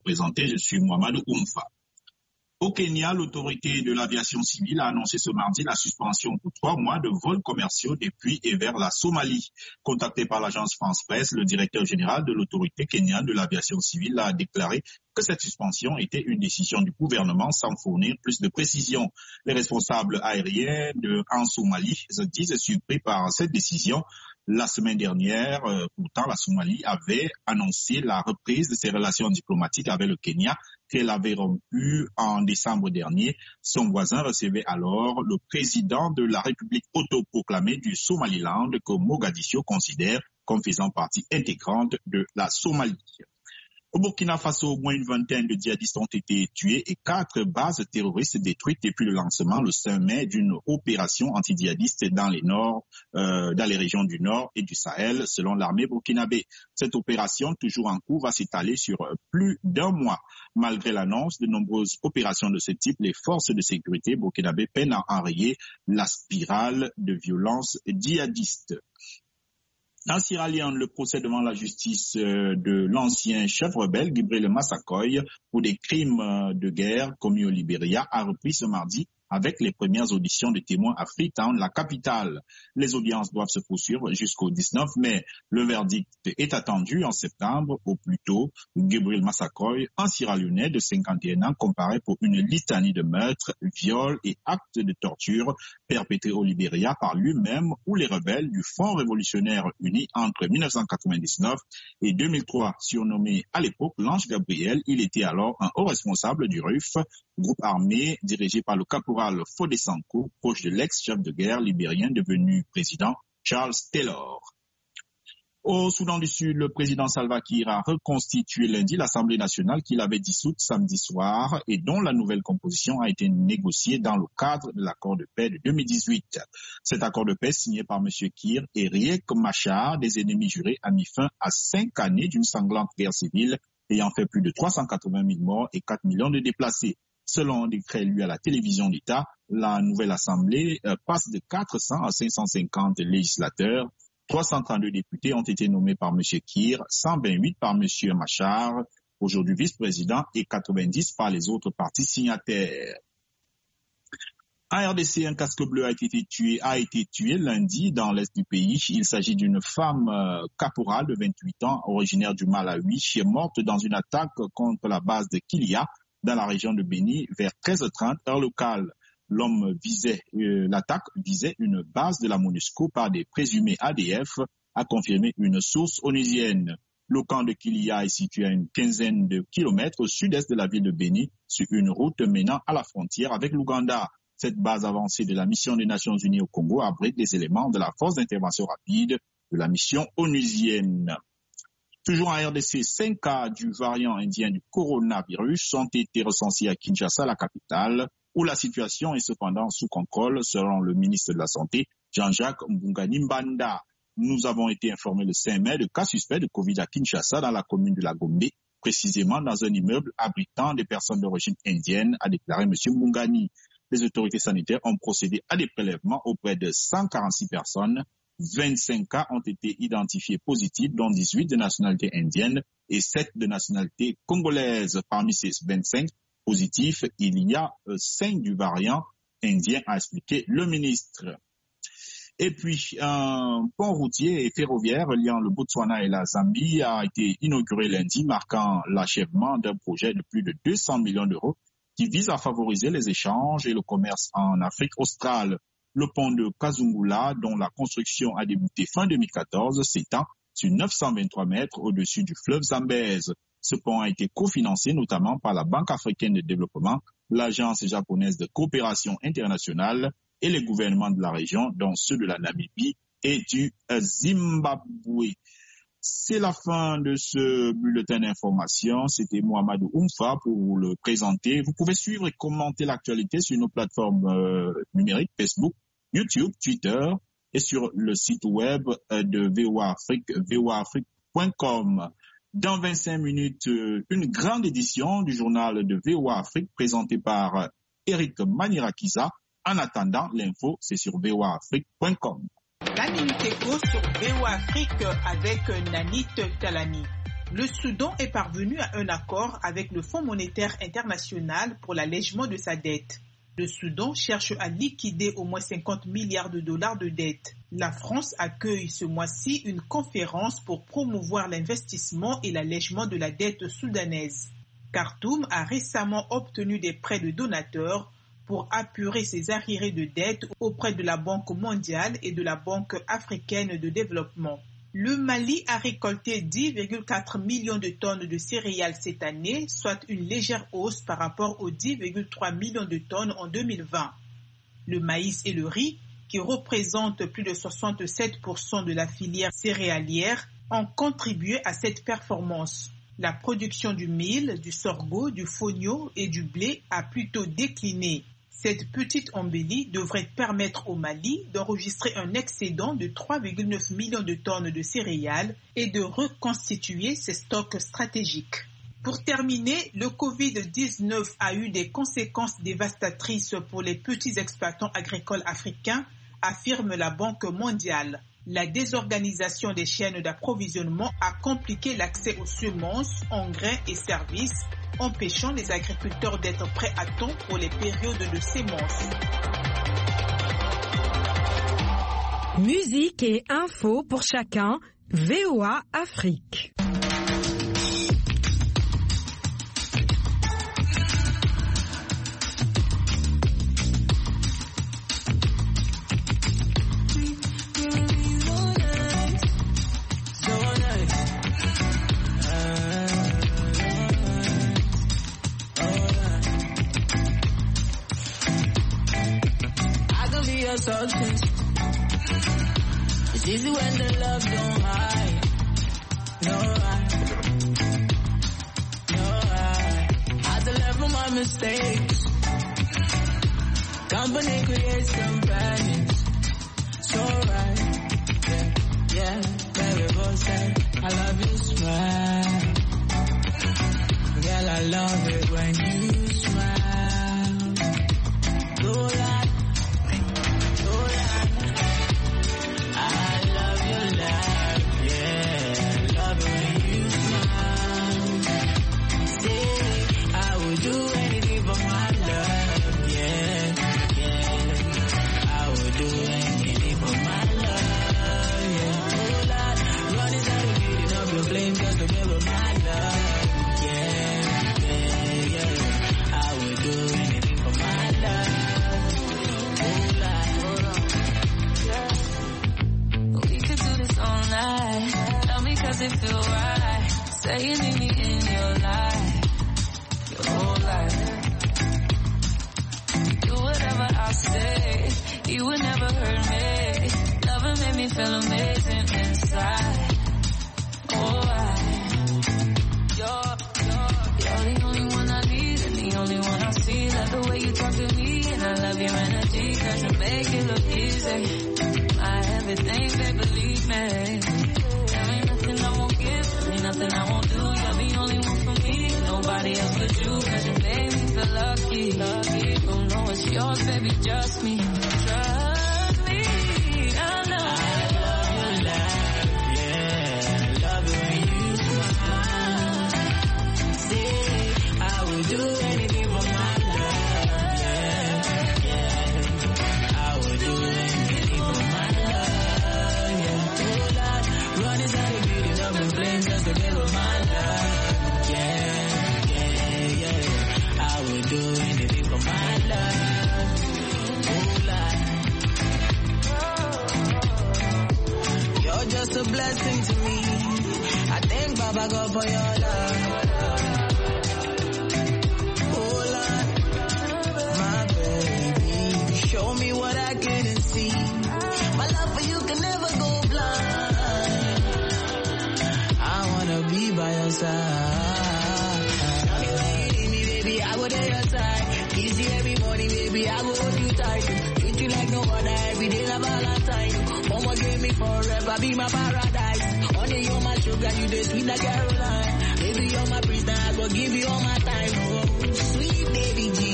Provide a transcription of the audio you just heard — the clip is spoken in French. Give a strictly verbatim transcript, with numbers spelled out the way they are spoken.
présenté, je suis Mohamed Oumfa. Au Kenya, l'autorité de l'aviation civile a annoncé ce mardi la suspension pour trois mois de vols commerciaux depuis et vers la Somalie. Contacté par l'agence France Presse, le directeur général de l'autorité kenyane de l'aviation civile a déclaré que cette suspension était une décision du gouvernement sans fournir plus de précisions. Les responsables aériens de, en Somalie se disent surpris par cette décision. La semaine dernière, euh, pourtant, la Somalie avait annoncé la reprise de ses relations diplomatiques avec le Kenya qu'elle avait rompu en décembre dernier. Son voisin recevait alors le président de la République autoproclamée du Somaliland que Mogadiscio considère comme faisant partie intégrante de la Somalie. Au Burkina Faso, au moins une vingtaine de djihadistes ont été tués et quatre bases terroristes détruites depuis le lancement le cinq mai d'une opération anti-djihadiste dans les nord, euh, dans les régions du Nord et du Sahel, selon l'armée burkinabé. Cette opération, toujours en cours, va s'étaler sur plus d'un mois. Malgré l'annonce de nombreuses opérations de ce type, les forces de sécurité burkinabé peinent à enrayer la spirale de violence djihadiste. En Sierra Leone, le procès devant la justice de l'ancien chef rebelle, Gibril Massakoy, pour des crimes de guerre commis au Libéria, a repris ce mardi avec les premières auditions de témoins à Freetown, la capitale. Les audiences doivent se poursuivre jusqu'au dix-neuf mai. Le verdict est attendu en septembre au plus tôt. Gibril Massakoy, un Sierra-Léonais de cinquante et un ans, comparaît pour une litanie de meurtres, viols et actes de torture perpétrés au Libéria par lui-même ou les rebelles du Front révolutionnaire uni entre mille neuf cent quatre-vingt-dix-neuf et deux mille trois. Surnommé à l'époque l'Ange Gabriel, il était alors un haut responsable du R U F, groupe armé dirigé par le caporal Fodé Sanko, proche de l'ex-chef de guerre libérien devenu président Charles Taylor. Au Soudan du Sud, le président Salva Kiir a reconstitué lundi l'Assemblée nationale qu'il avait dissoute samedi soir et dont la nouvelle composition a été négociée dans le cadre de l'accord de paix de deux mille dix-huit. Cet accord de paix signé par M. Kiir et Riek Machar, des ennemis jurés, a mis fin à cinq années d'une sanglante guerre civile ayant fait plus de trois cent quatre-vingt mille morts et quatre millions de déplacés. Selon un décret lu à la télévision d'État, la nouvelle Assemblée euh, passe de quatre cents à cinq cent cinquante législateurs. trois cent trente-deux députés ont été nommés par M. Kiir, cent vingt-huit par M. Machar, aujourd'hui vice-président, et quatre-vingt-dix par les autres partis signataires. En R D C, un casque bleu a été tué, a été tué lundi dans l'est du pays. Il s'agit d'une femme euh, caporale de vingt-huit ans, originaire du Malawi, qui est morte dans une attaque contre la base de Kilia, dans la région de Béni, vers treize heures trente, heure locale. L'homme visait, euh, l'attaque visait une base de la MONUSCO par des présumés A D F, a confirmé une source onusienne. Le camp de Kilia est situé à une quinzaine de kilomètres au sud-est de la ville de Béni, sur une route menant à la frontière avec l'Ouganda. Cette base avancée de la mission des Nations Unies au Congo abrite des éléments de la force d'intervention rapide de la mission onusienne. Toujours en R D C, cinq cas du variant indien du coronavirus ont été recensés à Kinshasa, la capitale, où la situation est cependant sous contrôle, selon le ministre de la Santé, Jean-Jacques Mbungani Mbanda. Nous avons été informés le cinq mai de cas suspects de Covid à Kinshasa, dans la commune de la Gombe, précisément dans un immeuble abritant des personnes d'origine indienne, a déclaré M. Mbungani. Les autorités sanitaires ont procédé à des prélèvements auprès de cent quarante-six personnes. vingt-cinq cas ont été identifiés positifs, dont dix-huit de nationalité indienne et sept de nationalité congolaise. Parmi ces vingt-cinq positifs, il y a cinq du variant indien, a expliqué le ministre. Et puis, un pont routier et ferroviaire reliant le Botswana et la Zambie a été inauguré lundi, marquant l'achèvement d'un projet de plus de deux cents millions d'euros qui vise à favoriser les échanges et le commerce en Afrique australe. Le pont de Kazungula, dont la construction a débuté fin deux mille quatorze, s'étend sur neuf cent vingt-trois mètres au-dessus du fleuve Zambèze. Ce pont a été cofinancé notamment par la Banque africaine de développement, l'Agence japonaise de coopération internationale et les gouvernements de la région, dont ceux de la Namibie et du Zimbabwe. C'est la fin de ce bulletin d'information. C'était Mohamed Oumfa pour vous le présenter. Vous pouvez suivre et commenter l'actualité sur nos plateformes euh, numériques, Facebook, YouTube, Twitter et sur le site web de V O A Afrique, v o a afrique point com. Dans vingt-cinq minutes, une grande édition du journal de V O A Afrique présentée par Eric Manirakiza. En attendant, l'info, c'est sur v o a afrique point com. La Minute Éco sur V O A Afrique avec Nanit Talani. Le Soudan est parvenu à un accord avec le Fonds monétaire international pour l'allègement de sa dette. Le Soudan cherche à liquider au moins cinquante milliards de dollars de dettes. La France accueille ce mois-ci une conférence pour promouvoir l'investissement et l'allègement de la dette soudanaise. Khartoum a récemment obtenu des prêts de donateurs pour apurer ses arriérés de dettes auprès de la Banque mondiale et de la Banque africaine de développement. Le Mali a récolté dix virgule quatre millions de tonnes de céréales cette année, soit une légère hausse par rapport aux dix virgule trois millions de tonnes en deux mille vingt. Le maïs et le riz, qui représentent plus de soixante-sept pour cent de la filière céréalière, ont contribué à cette performance. La production du mil, du sorgho, du fonio et du blé a plutôt décliné. Cette petite embellie devrait permettre au Mali d'enregistrer un excédent de trois virgule neuf millions de tonnes de céréales et de reconstituer ses stocks stratégiques. Pour terminer, le covid dix-neuf a eu des conséquences dévastatrices pour les petits exploitants agricoles africains, affirme la Banque mondiale. La désorganisation des chaînes d'approvisionnement a compliqué l'accès aux semences, engrais et services, empêchant les agriculteurs d'être prêts à temps pour les périodes de sémence. Musique et infos pour chacun, V O A Afrique. Substance. It's easy when the love don't hide. No hide. No hide. Had to learn from my mistakes. Company creates companions. So right. Yeah, yeah. Baby boy said, I love you smile. Girl, I love it when you smile. Go like it feel right? Say you need me in your life, your whole life. Do whatever I say, you would never hurt me. Loving made me feel amazing inside. Oh, I, you're, you're, you're the only one I need and the only one I see. Love the way you talk to me and I love your energy, cause you make it look easy. My everything, babe, believe me. Nothing I won't do, you're the only one for me. Nobody else but you, cause you made me feel lucky. Lucky, don't know it's yours, baby, just me. Trust me, I know. I love your laugh, yeah. Love it when you smile. Say, I will do anything for my love, yeah, yeah. I will do anything for my love, yeah. Oh Lord, run inside the beauty of the flames. Do anything for my love, oh Lord. You're just a blessing to me. I thank Baba God for your love, oh Lord, my baby. Show me what I couldn't see. My love for you can never go blind. I wanna be by your side. I go there your side. Kiss you every morning, baby. I go hold you tight. Treat you like no other every day, like Valentine. Mama gave me forever, be my paradise. Honey, you're my sugar, you the sweet like Caroline. Baby, you're my prisoner, I go give you all my time. Oh, sweet baby G.